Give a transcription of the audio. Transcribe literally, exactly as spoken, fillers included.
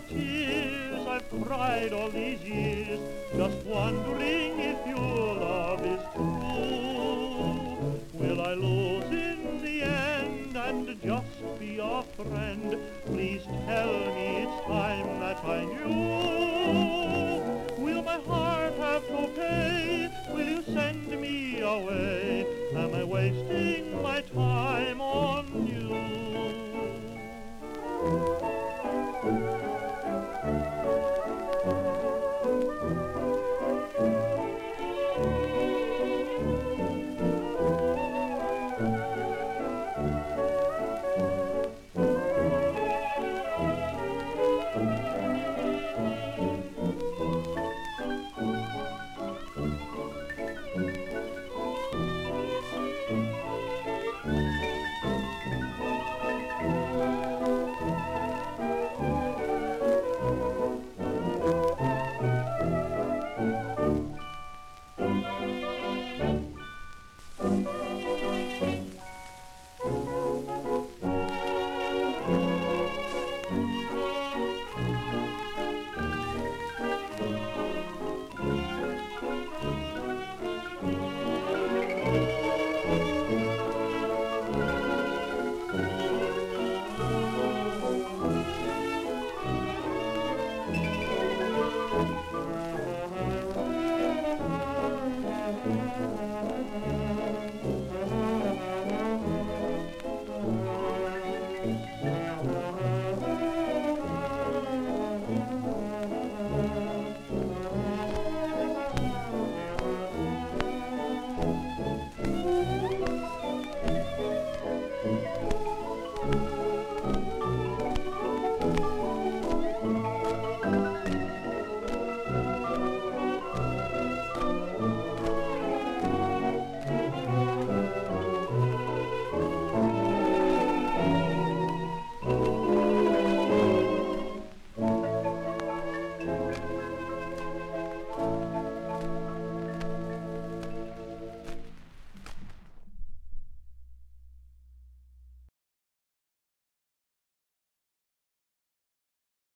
tears I've cried all these years, just wondering if your love is true. Will I lose in the end and just be your friend? Please tell me it's time that I knew. Will my heart have to pay? Will you send me away? Am I wasting my time?